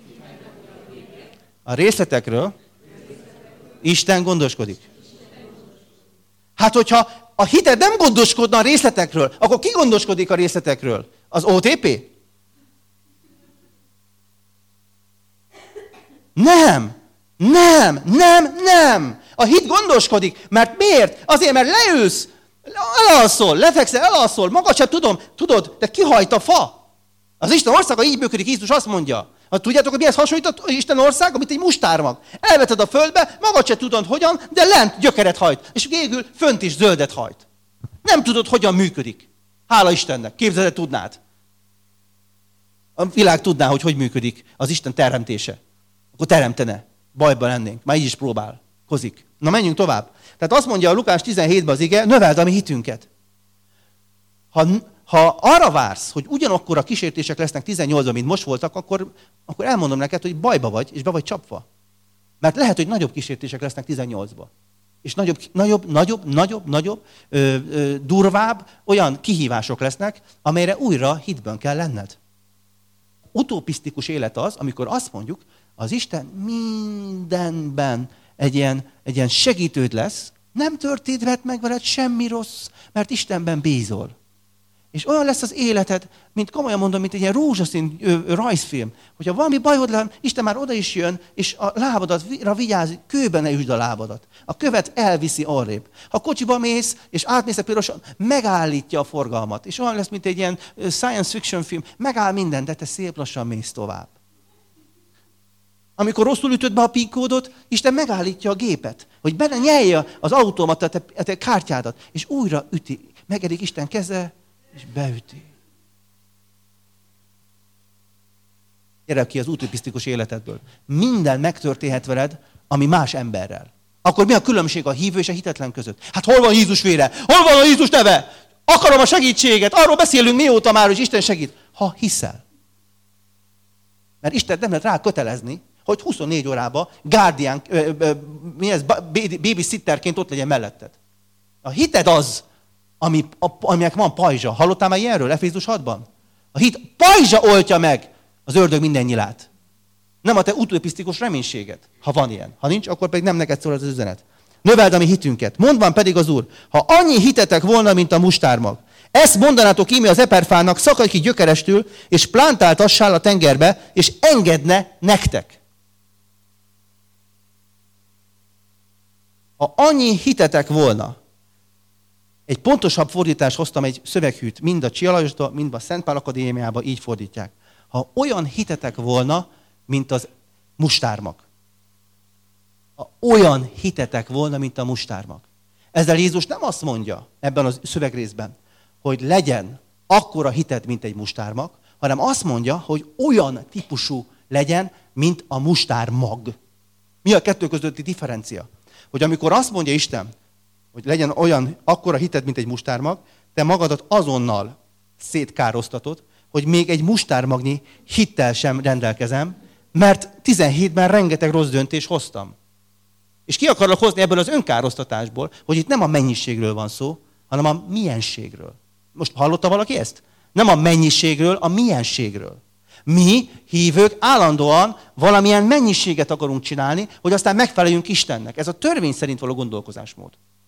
a részletekről Isten gondoskodik. Hát, hogyha a hited nem gondoskodna a részletekről, akkor ki gondoskodik a részletekről? Az OTP? Nem. A hit gondoskodik. Mert miért? Azért, mert leülsz, elalszol, lefekszel, elalszol, magad sem tudod, de kihajt a fa. Az Isten országa így működik, Jézus azt mondja. Tudjátok, hogy mihez hasonlít az Isten országa, mint egy mustármag. Elveted a földbe, magad sem tudod hogyan, de lent gyökeret hajt. És végül fönt is zöldet hajt. Nem tudod, hogyan működik. Hála Istennek. Képzeld, tudnád. A világ tudná, hogy működik az Isten teremtése. Akkor teremtene. Bajban lennénk. Már így is próbálkozik. Na, menjünk tovább. Tehát azt mondja a Lukás 17-ben az ige, növeld a mi hitünket. Ha arra vársz, hogy ugyanakkor a kísértések lesznek 18-ban, mint most voltak, akkor elmondom neked, hogy bajba vagy, és be vagy csapva. Mert lehet, hogy nagyobb kísértések lesznek 18-ban. És nagyobb, durvább olyan kihívások lesznek, amelyre újra hitben kell lenned. Utopisztikus élet az, amikor azt mondjuk, az Isten mindenben egy ilyen segítőd lesz, nem történhet meg veled semmi rossz, mert Istenben bízol. És olyan lesz az életed, mint komolyan mondom, mint egy ilyen rózsaszín rajzfilm. Hogyha valami bajod lenne, Isten már oda is jön, és a lábadra vigyáz, kőben ne üsd a lábadat. A követ elviszi arrébb. Ha kocsiba mész, és átmész a piroson, megállítja a forgalmat. És olyan lesz, mint egy ilyen science fiction film, megáll minden, de te szép lassan mész tovább. Amikor rosszul ütöd be a PIN kódot, Isten megállítja a gépet, hogy benne nyelje az automata a te kártyádat, és újra üti. Megedik Isten keze, és beüti. Gyere ki az utopisztikus életedből. Minden megtörténhet veled, ami más emberrel. Akkor mi a különbség a hívő és a hitetlen között? Hát hol van Jézus vére? Hol van a Jézus neve? Akarom a segítséget. Arról beszélünk mióta már, hogy Isten segít. Ha hiszel. Mert Isten nem lehet rá kötelezni, hogy 24 órában guardian, babysitterként ott legyen melletted. A hited az, aminek van pajzsa. Hallottál már ilyenről Efézus 6-ban? A hit pajzsa oltja meg az ördög minden nyilát. Nem a te utopisztikus reménységed, ha van ilyen. Ha nincs, akkor pedig nem neked szól az üzenet. Növeld a mi hitünket. Mondván pedig az Úr, ha annyi hitetek volna, mint a mustármag, ezt mondanátok íme az eperfának, szakadj ki gyökerestül, és plántáltassál a tengerbe, és engedne nektek. Ha annyi hitetek volna, egy pontosabb fordítást hoztam, egy szöveghűt, mind a Csia Lajosba, mind a Szent Pál Akadémiába így fordítják. Ha olyan hitetek volna, mint az mustármag. Ha olyan hitetek volna, mint a mustármag. Ezzel Jézus nem azt mondja ebben a szövegrészben, hogy legyen akkora hited, mint egy mustármag, hanem azt mondja, hogy olyan típusú legyen, mint a mustármag. Mi a kettő közötti differencia? Hogy amikor azt mondja Isten, hogy legyen olyan akkora hited, mint egy mustármag, te magadat azonnal szétkároztatod, hogy még egy mustármagnyi hittel sem rendelkezem, mert 17-ben rengeteg rossz döntést hoztam. És ki akarlak hozni ebből az önkárosztatásból, hogy itt nem a mennyiségről van szó, hanem a mienségről. Most hallotta valaki ezt? Nem a mennyiségről, a mienségről. Mi, hívők, állandóan valamilyen mennyiséget akarunk csinálni, hogy aztán megfeleljünk Istennek. Ez a törvény szerint való gondolkozásmód.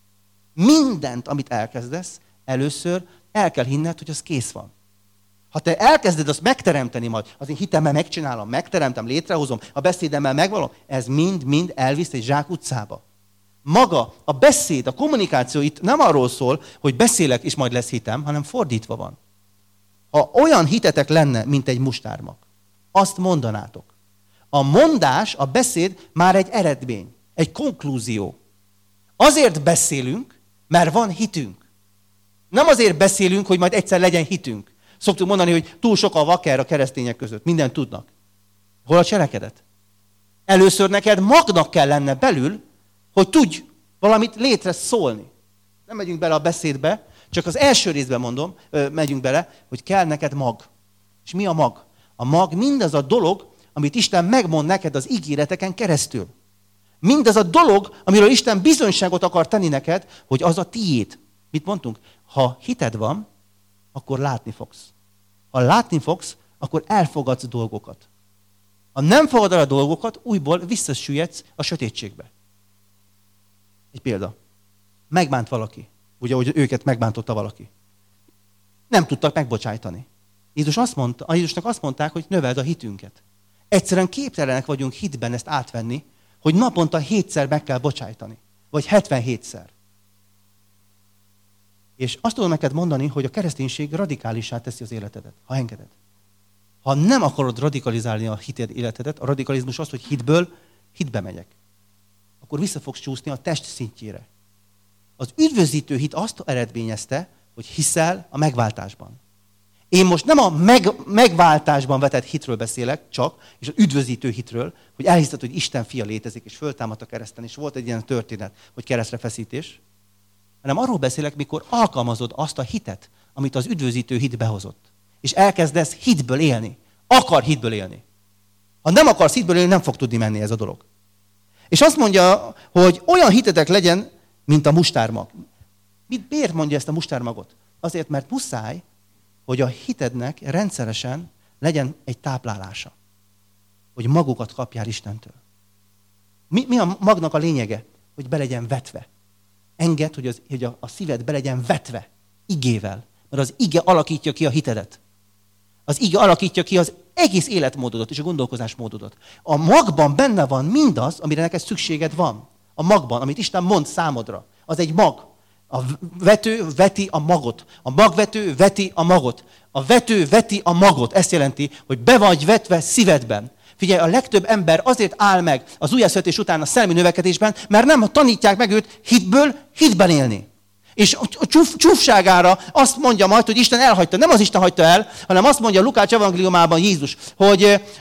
Mindent, amit elkezdesz, először el kell hinned, hogy az kész van. Ha te elkezded azt megteremteni majd, az én hitemmel megcsinálom, megteremtem, létrehozom, a beszédemmel megvalom, ez mind elvisz egy zsákutcába. Maga a beszéd, a kommunikáció itt nem arról szól, hogy beszélek és majd lesz hitem, hanem fordítva van. Ha olyan hitetek lenne, mint egy mustármag, azt mondanátok. A mondás, a beszéd már egy eredmény, egy konklúzió. Azért beszélünk, mert van hitünk. Nem azért beszélünk, hogy majd egyszer legyen hitünk. Szoktuk mondani, hogy túl sok a vaker a keresztények között. Mindent tudnak. Hol a cselekedet? Először neked magnak kell lenne belül, hogy tudj valamit létre szólni. Nem megyünk bele a beszédbe, csak az első részben mondom, megyünk bele, hogy kell neked mag. És mi a mag? A mag mindaz a dolog, amit Isten megmond neked az ígéreteken keresztül. Mindaz a dolog, amiről Isten bizonyságot akar tenni neked, hogy az a tiéd. Mit mondtunk? Ha hited van, akkor látni fogsz. Ha látni fogsz, akkor elfogadsz dolgokat. Ha nem fogad el a dolgokat, újból visszasüllyedsz a sötétségbe. Egy példa. Megbánt valaki. Ugye, hogy őket megbántotta valaki. Nem tudtak megbocsájtani. Jézusnak azt mondták, hogy növeld a hitünket. Egyszerűen képtelenek vagyunk hitben ezt átvenni, hogy naponta 7-szer meg kell bocsájtani. Vagy 77-szer. És azt tudom neked mondani, hogy a kereszténység radikálissá teszi az életedet, ha engeded. Ha nem akarod radikalizálni a hited életedet, a radikalizmus az, hogy hitből hitbe megyek, akkor vissza fogsz csúszni a test szintjére. Az üdvözítő hit azt eredményezte, hogy hiszel a megváltásban. Én most nem a megváltásban vetett hitről beszélek, csak, és az üdvözítő hitről, hogy elhiszed, hogy Isten fia létezik, és föltámadt a kereszten, és volt egy ilyen történet, hogy keresztre feszítés, hanem arról beszélek, mikor alkalmazod azt a hitet, amit az üdvözítő hit behozott. És elkezdesz hitből élni. Akar hitből élni. Ha nem akarsz hitből élni, nem fog tudni menni ez a dolog. És azt mondja, hogy olyan hitetek legyen, mint a mustármag. Miért mondja ezt a mustármagot? Azért, mert muszáj, hogy a hitednek rendszeresen legyen egy táplálása. Hogy magukat kapjál Istentől. Mi a magnak a lényege? Hogy be legyen vetve. Engedd, hogy a szíved be legyen vetve. Igével. Mert az ige alakítja ki a hitedet. Az ige alakítja ki az egész életmódodat és a gondolkozásmódodat. A magban benne van mindaz, amire neked szükséged van. A magban, amit Isten mond számodra. Az egy mag. A vető veti a magot. A magvető veti a magot. A vető veti a magot. Ezt jelenti, hogy be vagy vetve szívedben. Figyelj, a legtöbb ember azért áll meg az újjászületés után a szellemi növekedésben, mert nem tanítják meg őt hitben élni. És a csúfságára azt mondja majd, hogy Isten elhagyta. Nem az Isten hagyta el, hanem azt mondja Lukács evangéliumában Jézus, hogy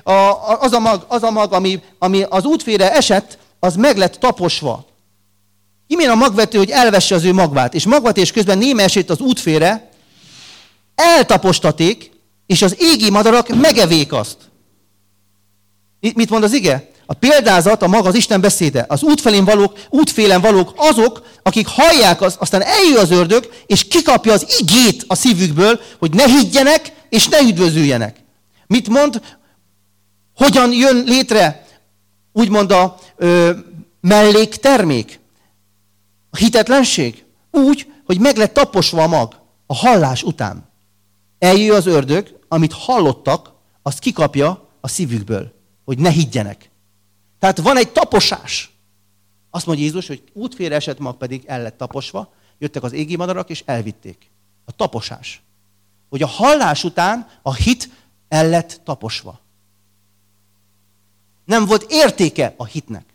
az a mag, ami az útfélre esett, az meg lett taposva. Kimén a magvető, hogy elvesse az ő magvát. És magvetés közben néme esett az útfélre, eltapostaték, és az égi madarak megevék azt. Mit mond az ige? A példázat, a maga az Isten beszéde. Az útfélen valók azok, akik hallják, aztán eljön az ördög, és kikapja az igét a szívükből, hogy ne higgyenek, és ne üdvözüljenek. Mit mond? Hogyan jön létre, úgymond a melléktermék? A hitetlenség? Úgy, hogy meg lett taposva a mag a hallás után. Eljön az ördög, amit hallottak, azt kikapja a szívükből, hogy ne higgyenek. Tehát van egy taposás. Azt mondja Jézus, hogy útfélre esett mag pedig el lett taposva, jöttek az égi madarak, és elvitték. A taposás. Hogy a hallás után a hit el lett taposva. Nem volt értéke a hitnek.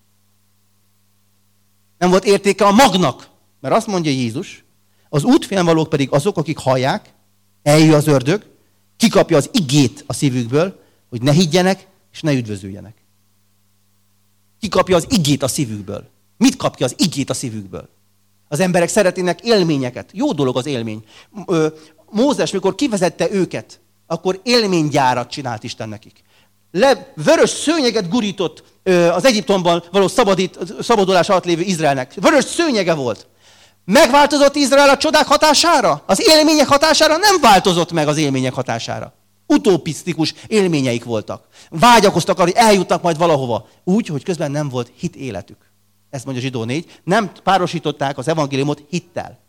Nem volt értéke a magnak. Mert azt mondja Jézus, az útfélen valók pedig azok, akik hallják, eljön az ördög, kikapja az igét a szívükből, hogy ne higgyenek, és ne üdvözüljenek. Kikapja az igét a szívükből. Mit kapja az igét a szívükből? Az emberek szeretnének élményeket. Jó dolog az élmény. Mózes, mikor kivezette őket, akkor élménygyárat csinált Isten nekik. Vörös szőnyeget gurított az Egyiptomban való szabadulás alatt lévő Izraelnek. Vörös szőnyege volt. Megváltozott Izrael a csodák hatására? Az élmények hatására? Nem változott meg az élmények hatására. Utopisztikus élményeik voltak. Vágyakoztak arra, hogy eljutnak majd valahova. Úgy, hogy közben nem volt hit életük. Ezt mondja Zsidó 4. Nem párosították az evangéliumot hittel.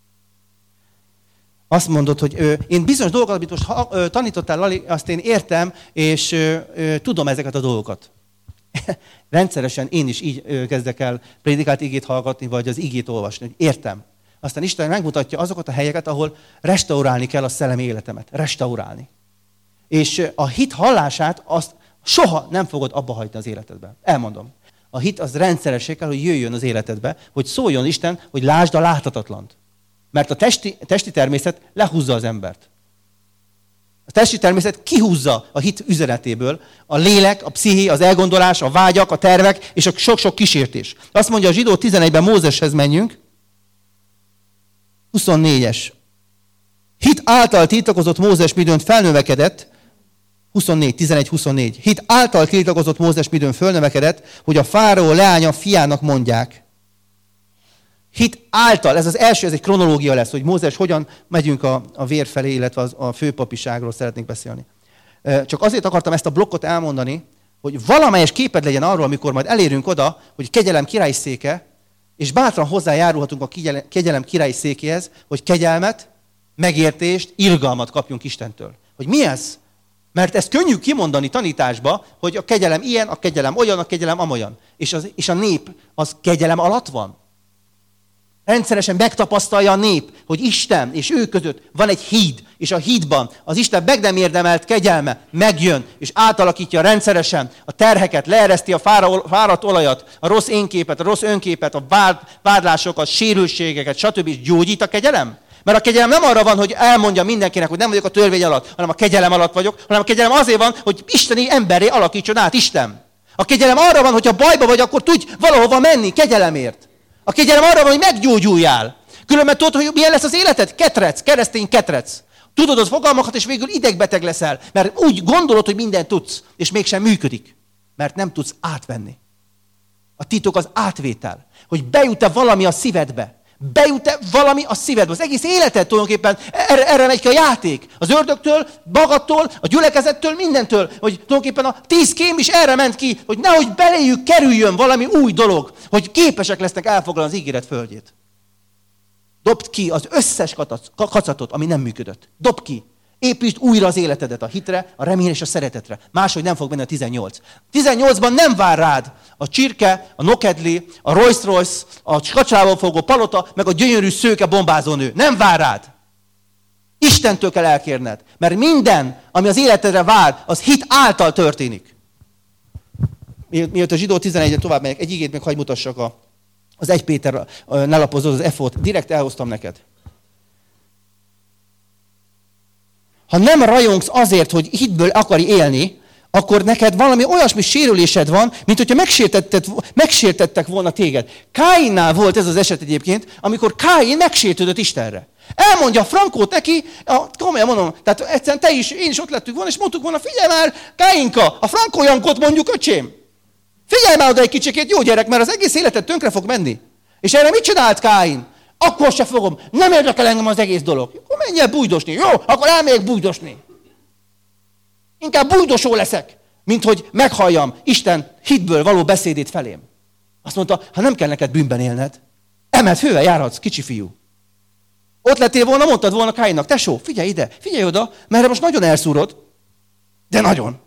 Azt mondod, hogy én bizonyos dolgokat, amit most tanítottál, Lali, azt én értem, és tudom ezeket a dolgokat. Rendszeresen én is így kezdek el prédikált igét hallgatni, vagy az igét olvasni. Értem. Aztán Isten megmutatja azokat a helyeket, ahol restaurálni kell a szellemi életemet. Restaurálni. És a hit hallását azt soha nem fogod abba hagyni az életedben. Elmondom. A hit az rendszeressé kell, hogy jöjjön az életedbe, hogy szóljon Isten, hogy lásd a láthatatlant. Mert a testi természet lehúzza az embert. A testi természet kihúzza a hit üzenetéből a lélek, a psziché, az elgondolás, a vágyak, a tervek és a sok-sok kísértés. Azt mondja a Zsidó 11-ben, Mózeshez menjünk. 24-es. Hit által tiltakozott Mózes midőn felnövekedett, 11-24. Hit által tiltakozott Mózes midőn felnövekedett, hogy a fáraó leánya fiának mondják. Hit által, ez az első, ez egy kronológia lesz, hogy Mózes hogyan megyünk a vér felé, illetve a főpapiságról szeretnék beszélni. Csak azért akartam ezt a blokkot elmondani, hogy valamelyes képed legyen arról, amikor majd elérünk oda, hogy kegyelem királyi széke, és bátran hozzájárulhatunk a kegyelem királyi székéhez, hogy kegyelmet, megértést, irgalmat kapjunk Istentől. Hogy mi ez? Mert ezt könnyű kimondani tanításba, hogy a kegyelem ilyen, a kegyelem olyan, a kegyelem amolyan. És a nép az kegyelem alatt van. Rendszeresen megtapasztalja a nép, hogy Isten és ő között van egy híd, és a hídban az Isten meg nem érdemelt kegyelme megjön, és átalakítja rendszeresen a terheket, leereszti a fáradt olajat, a rossz énképet, a rossz önképet, a vádlásokat, sérültségeket, stb. És gyógyít a kegyelem. Mert a kegyelem nem arra van, hogy elmondja mindenkinek, hogy nem vagyok a törvény alatt, hanem a kegyelem alatt vagyok, hanem a kegyelem azért van, hogy isteni emberré alakítson át Isten. A kegyelem arra van, hogy ha bajba vagy, akkor tudj valahova menni kegyelemért. A kegyelem arra van, hogy meggyógyuljál. Különben tudod, hogy milyen lesz az életed? Ketrec, keresztény ketrec. Tudod az fogalmakat, és végül idegbeteg leszel, mert úgy gondolod, hogy mindent tudsz, és mégsem működik, mert nem tudsz átvenni. A titok az átvétel, hogy bejut-e valami a szívedbe. Bejut-e valami a szívedbe. Az egész életed tulajdonképpen erre megy ki a játék. Az ördögtől, magadtól, a gyülekezettől, mindentől. Hogy tulajdonképpen a 10 kém is erre ment ki, hogy nehogy beléjük kerüljön valami új dolog, hogy képesek lesznek elfoglalni az ígéret földjét. Dobd ki az összes kacatot, ami nem működött. Dobd ki. Építsd újra az életedet a hitre, a remény és a szeretetre. Máshogy nem fog menni a 18. 18-ban nem vár rád a csirke, a nokedli, a Rolls-Royce, a kacsával fogó palota, meg a gyönyörű szőke bombázó nő. Nem vár rád. Istentől kell elkérned. Mert minden, ami az életedre vár, az hit által történik. Miért a Zsidó 11-en tovább megyek, egy igét még hagy mutassak az 1 Péter, ne lapozod az F-ot, direkt elhoztam neked. Ha nem rajongsz azért, hogy hitből akari élni, akkor neked valami olyasmi sérülésed van, mint hogyha megsértettek volna téged. Káinnál volt ez az eset egyébként, amikor Káin megsértődött Istenre. Elmondja Frankót neki, komolyan mondom, tehát egyszerűen én is ott lettünk volna, és mondtuk volna, figyelj már, Káinka, a Frankó Jankot mondjuk, öcsém. Figyelj már oda egy kicsikét, jó gyerek, mert az egész életed tönkre fog menni. És erre mit csinált Káin? Akkor se fogom, nem érdekel engem az egész dolog. Akkor menj el bújdosni. Jó, akkor elmegyek bújdosni. Inkább bújdosó leszek, mint hogy meghalljam Isten hitből való beszédét felém. Azt mondta, ha nem kell neked bűnben élned, emelt fővel járhatsz, kicsi fiú. Ott lettél volna, mondtad volna Káinnak, tesó, figyelj ide, figyelj oda, mert most nagyon elszúrod, de nagyon.